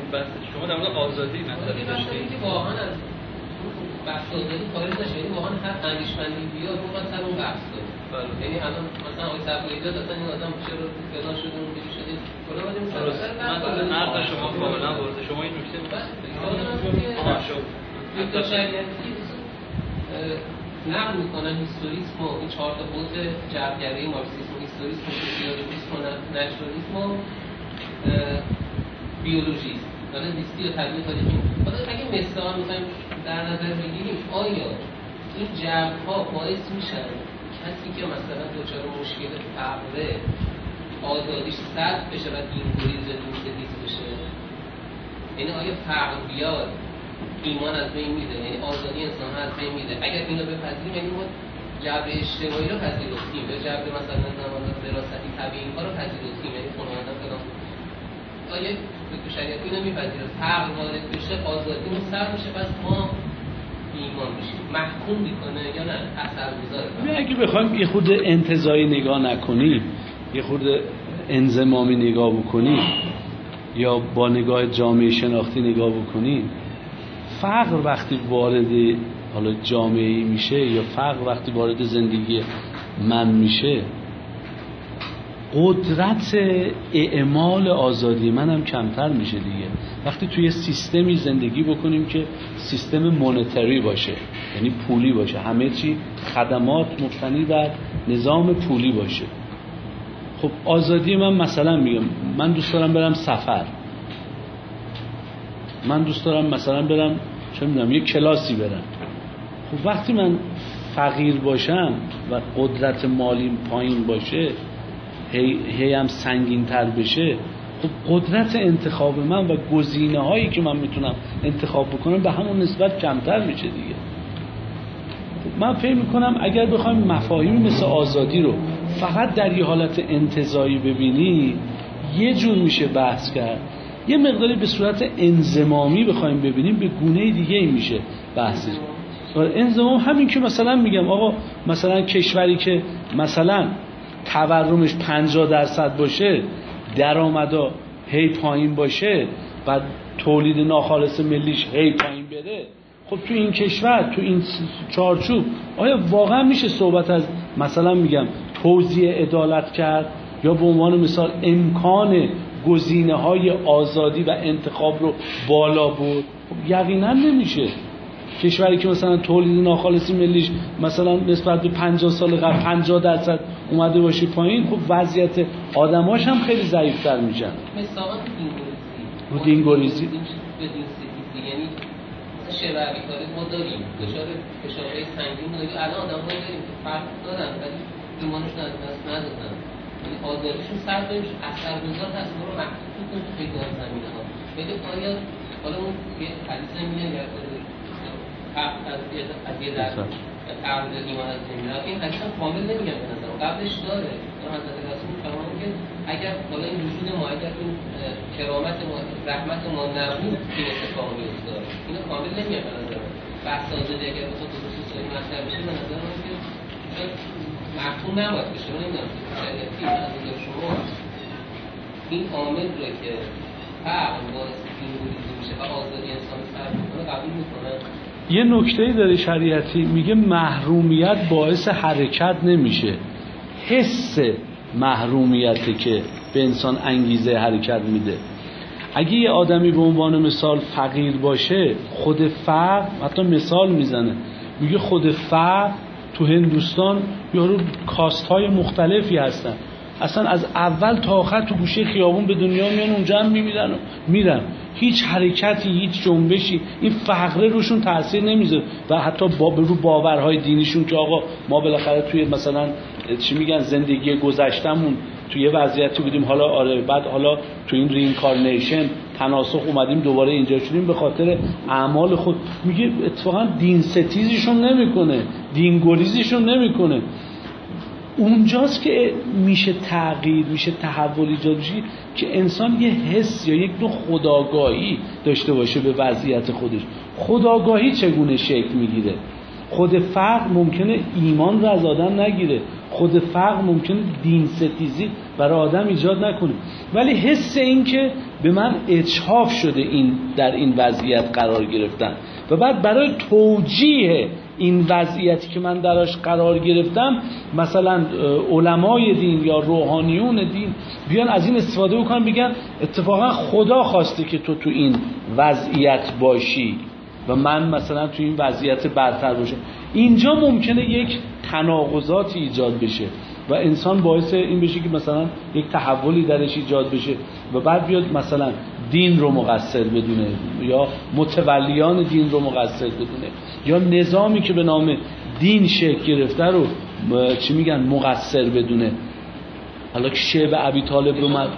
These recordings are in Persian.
بحث شما در مورد آزادی مسئله داشتید که واقعا از بحث آزادی خارج نشه، یعنی واقعا هر اندیشمندی بیاد رو باید سر اون بحث کنه. یعنی الان مثلا آقای صفوی داد اصلا این آدم چرا فلان شده اون چیزی شده کلا باید مثلا مرد شما کاملا واضحه. شما این نکته دکتر شریعتی نقل میکنن هیستوریسم و این چهار تا بود جبرگری مارکسیسم و هیستوریسم و سوسیولوژیسم و نچرالیسم و بیولوژیسم حالا لیستی و تبیین تاریخی. حالا اگه مثلا می‌خوایم در نظر بگیریم آیا این جبرها باعث میشن کسی که مثلا دچار مشکل فقره آزادیش سلب بشه و دین‌گریز و دین‌ستیز بشه؟ یعنی آیا فقر بیاد ایمان از بین میره، یعنی آزادی انسان از بین میره؟ اگر اینو بپذیریم یعنی ما جبر اجتماعی رو پذیرفتیم یا جبر مثلا نمادات دراستی طبیعی ها رو پذیرفتیم، یعنی خانواده فلان. آیا دکتر شریعتی اینو میپذیره فقر وارد بشه آزادی سر میشه پس ما ایمان میشیم محکوم میکنه یا نه اثرگذاره؟ اگه بخوایم یه خود انتزاعی نگاه نکنیم، یه خود انضمامی نگاه بکنیم یا با نگاه جامعه شناختی نگاه بکنیم، فقر وقتی وارد حالا جامعه‌ای میشه یا فقر وقتی وارد زندگی من میشه، قدرت اعمال آزادی من هم کمتر میشه دیگه. وقتی توی سیستمی زندگی بکنیم که سیستم مونتری باشه، یعنی پولی باشه، همه چی خدمات مبتنی بر نظام پولی باشه، خب آزادی من مثلا میگم من دوست دارم برم سفر، من دوست دارم مثلا برم چه میدونم یک کلاسی برم. خب وقتی من فقیر باشم و قدرت مالیم پایین باشه، هی هم سنگین تر بشه، خب قدرت انتخاب من و گزینه هایی که من میتونم انتخاب بکنم به همون نسبت کمتر میشه دیگه. خب من فکر میکنم اگر بخوایم مفاهیم مثل آزادی رو فقط در یه حالت انتزاعی ببینی یه جور میشه بحث کرد، یه مقداری به صورت انضمامی بخوایم ببینیم به گونه دیگه ای میشه بحثش. انضمام همین که مثلا میگم آقا مثلا کشوری که مثلا تورمش 50% باشه، درآمدا هی پایین باشه و تولید ناخالص ملیش هی پایین بره، خب تو این کشور تو این چارچوب آیا واقعا میشه صحبت از مثلا میگم توزیع عدالت کرد یا به عنوان مثال امکان گزینه‌های آزادی و انتخاب رو بالا برد؟ خب یقینا نمیشه. کشوری که مثلا تولید ناخالص ملیش مثلا نسبت به 50 سال قبل 50% اومده باشه پایین، خب وضعیت آدماش هم خیلی ضعیف‌تر میشن. مثلا دینگوریزی یعنی شبابی کاری ما داریم، فشارهای سنگین داریم، الان آدم‌ها داریم که فرق دارن ولی ایمانشون از دست ندادن، یعنی آزادیشون سر نمیشه، اثرگذار هست، ما رو محدود می‌کنه تو خیلی از زمینه‌ها. ولی آیا حالا اون یه حدیث میگه از یه در قبل ایمان از زمینه این حدیث هم کامل نمیگم به نظرم، قبلش داره حضرت رسول فرمودن که اگر بالا این وجود ما اگر این کرامت ما رحمت ما نبود این اتفاق میافتاد، اینو کامل نمیگم به نظرم. بحث آزادی اگر به خود خصوصی مطرح بشه به نظر من که محکوم نباید بشه. من نمیدونم شریعتی از نظر شما این عامل رو که فقر باعث دین‌گریزی میشه و آزادی انسان سر میکنه قبول میکنه؟ یه نکته‌ای داره شریعتی، میگه محرومیت باعث حرکت نمیشه، حس محرومیته که به انسان انگیزه حرکت میده. اگه یه آدمی به عنوان مثال فقیر باشه، خود فقر، حتی مثال میزنه میگه خود فقر تو هندوستان یارو کاست‌های مختلفی هستن، اصلا از اول تا آخر تو گوشه خیابون به دنیا میان، اونجا هم میمیرن و میرن، هیچ حرکتی هیچ جنبشی این فقره روشون تاثیر نمیذاره و حتی رو باورهای دینیشون که آقا ما بالاخره توی مثلا چی میگن زندگی گذشتمون توی وضعیتی بودیم، حالا آره بعد حالا تو این رینکارنیشن تناسخ اومدیم دوباره اینجا شدیم به خاطر اعمال خود. میگه اتفاقا دین ستیزشون نمیکنه، دین گریزشون نمیکنه. اونجاست که میشه تغییر، میشه تحول ایجاد بشه که انسان یه حس یا یک نوع خودآگاهی داشته باشه به وضعیت خودش. خودآگاهی چگونه شکل میگیره؟ خود فقر ممکنه ایمان رو از آدم نگیره، خود فقر ممکنه دین ستیزی برای آدم ایجاد نکنه، ولی حس این که به من اجحاف شده این در این وضعیت قرار گرفتن و بعد برای توجیه این وضعیتی که من درش قرار گرفتم مثلا علمای دین یا روحانیون دین بیان از این استفاده بکنن، بگن اتفاقا خدا خواسته که تو این وضعیت باشی و من مثلا تو این وضعیت برتر باشم. اینجا ممکنه یک تناقضاتی ایجاد بشه و انسان باعث این بشه که مثلا یک تحولی درش ایجاد بشه و بعد بیاد مثلا دین رو مقصر بدونه یا متولیان دین رو مقصر بدونه یا نظامی که به نام دین شکل گرفته رو چی میگن مقصر بدونه. حالا که شعب ابی طالب رو من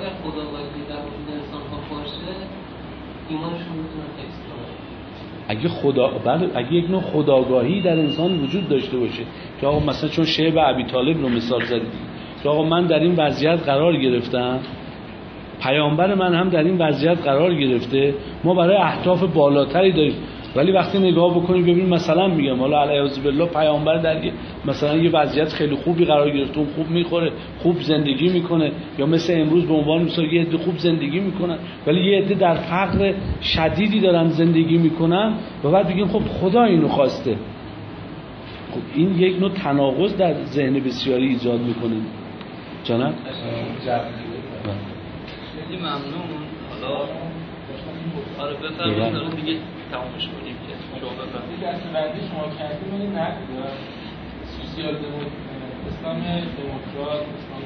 اگه یک نوع خودآگاهی در انسان وجود داشته باشه که آقا مثلا چون شعب ابی طالب رو مثال زدید که آقا من در این وضعیت قرار گرفتم، پیامبر من هم در این وضعیت قرار گرفته، ما برای اهداف بالاتری داریم، ولی وقتی نگاه بکنید ببینید مثلا میگم حالا علیه بالله پیامبر در مثلا یه وضعیت خیلی خوبی قرار گرفته، اون خوب میخوره، خوب زندگی میکنه، یا مثل امروز به عنوان مثال یه عده خوب زندگی میکنن ولی یه عده در فقر شدیدی دارن زندگی میکنن و بعد بگیم خب خدا اینو خواسته. خب این یک نوع تناقض در ذهن بسیاری ایجاد میکنه. جناب خیلی ممنون. حالا آره بفرمایید دیگه تمامش کنیم که شما بفرمایید. دست بعدی شما کردیم این نقد سوسیال اسلام دموکرات،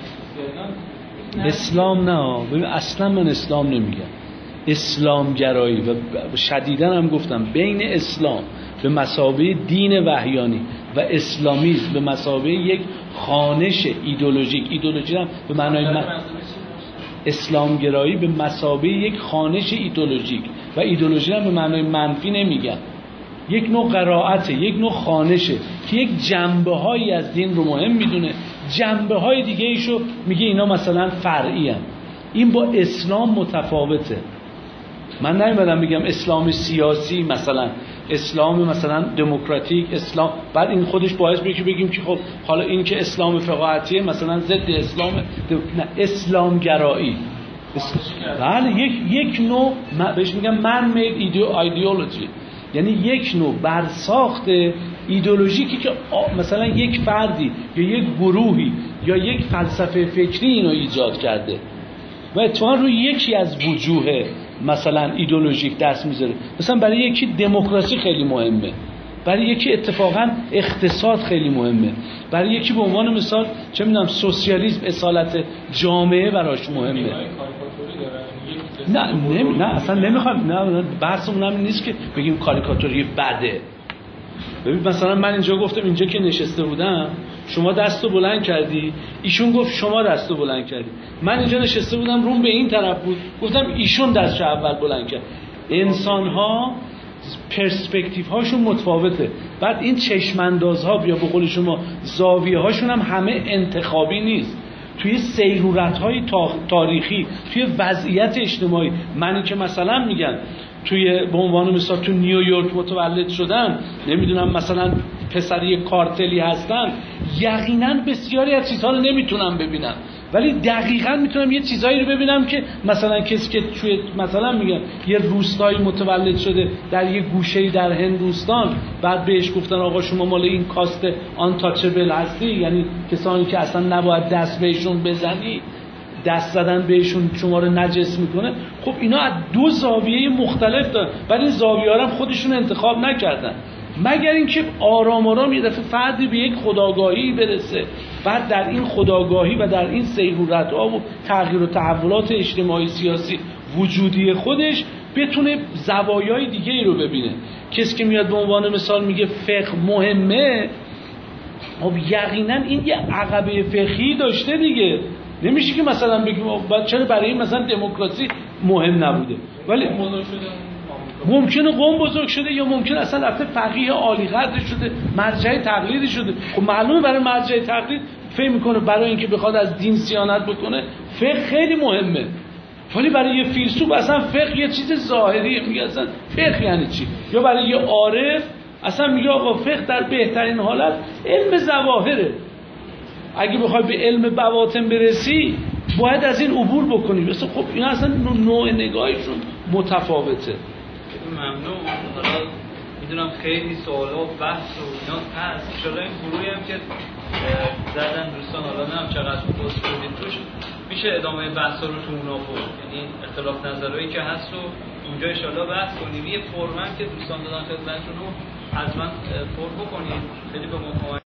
اسلام سوسیال اسلام نه، ببین اصلا من اسلام نمیگم. اسلامگرایی و شدیداً هم گفتم بین اسلام به مثابه دین وحیانی و اسلامیسم به مثابه یک خوانش ایدئولوژی هم به معنای اسلامگرایی به مثابه یک خوانش ایدئولوژیک و ایدئولوژی هم به معنای منفی نمیگم، یک نوع قرائته، یک نوع خوانشه که یک جنبه‌هایی از دین رو مهم میدونه، جنبه‌های دیگه ایشو میگه اینا مثلا فرعی هستند. این با اسلام متفاوته. من نمیدونم بگم اسلام سیاسی مثلا اسلام مثلا دموکراتیک اسلام، بعد این خودش باعث میشه بگیم که خب حالا این که اسلام فقاهتیه مثلا ضد اسلام، نه اسلام گرایی. بله یک نوع بهش میگم من مید ایدئولوژی، یعنی یک نوع برساخت ایدئولوژیکی که مثلا یک فردی یا یک گروهی یا یک فلسفه فکری اینو ایجاد کرده و اتفاقا روی یکی از وجوه مثلا ایدئولوژیک دست میذاره. مثلا برای یکی دموکراسی خیلی مهمه، برای یکی اتفاقا اقتصاد خیلی مهمه، برای یکی به عنوان مثال چه میدونم سوسیالیسم اصالت جامعه براش مهمه. نه اصلا نمیخوام، نه بحثمون هم نیست که بگیم کاریکاتوری بده. ببین مثلا من اینجا گفتم اینجا که نشسته بودم شما دستو بلند کردی، ایشون گفت شما دستو بلند کردی. من اینجا نشسته بودم روم به این طرف بود، گفتم ایشون دستشو اول بلند کرد. انسان‌ها پرسپکتیو هاشون متفاوته. بعد این چشم‌اندازها یا به قول شما زاویه هاشون هم همه انتخابی نیست. توی سیرورت‌های تاریخی، توی وضعیت اجتماعی، منی که مثلا میگن توی به عنوان مثال تو نیویورک متولد شدن، نمیدونم مثلا پسر یک کارتلی هستن، یقینا بسیاری از چیزها رو نمیتونم ببینم، ولی دقیقاً میتونم یه چیزایی رو ببینم که مثلا کسی که توی مثلا میگن یه روستایی متولد شده در یه گوشه‌ای در هندوستان، بعد بهش گفتن آقا شما مال این کاست آنتاچبل هستی، یعنی کسانی که اصلا نباید دست بهشون بزنی، دست زدن بهشون شما رو نجس میکنه. خب اینا از دو زاویه مختلف دارن، ولی این زاویه‌ها رو هم خودشون انتخاب نکردن، مگر اینکه آرام آرام یه دفعه فردی به یک خودآگاهی برسه، بعد در این خودآگاهی و در این سیرورت‌ها و تغییر و تحولات اجتماعی سیاسی وجودی خودش بتونه زوایای دیگه‌ای رو ببینه. کسی که میاد به عنوان مثال میگه فقه مهمه، خب یقینا این یه عقبه فقهی داشته دیگه. نمیشه که مثلا بگیم چرا برای این مثلا دموکراسی مهم نبوده، ولی ممکنه قوم بزرگ شده یا ممکنه اصلا رفته فقیه عالی قدر شده، مرجع تقلیدی شده. خب معلومه برای مرجع تقلید فکر میکنه برای اینکه بخواد از دین صیانت بکنه فقه خیلی مهمه، ولی برای یه فیلسوف اصلا فقه یه چیز ظاهریه، میگه اصلا فقه یعنی چی؟ یا برای یه عارف اصلا میگه آقا فقه در بهترین حالت علم ظواهره، اگه بخوای به علم بواطن برسی باید از این عبور بکنی. مثلا خب اینا اصلا نوع نگاهشون متفاوته. ممنون. حالا میدونم خیلی سوالا و بحث و اینا هست. ان شاءالله این گروهی هم که زدن دوستان، حالا نمیدونم چقدر پست کردید توش، میشه ادامه بحثا رو تو اونا برد. یعنی اختلاف نظرهایی که هست رو اونجا ان شاءالله بحث کنیم. یه فرم که دوستان دادن خدمتتون رو حتما پر بکنید. خیلی به ما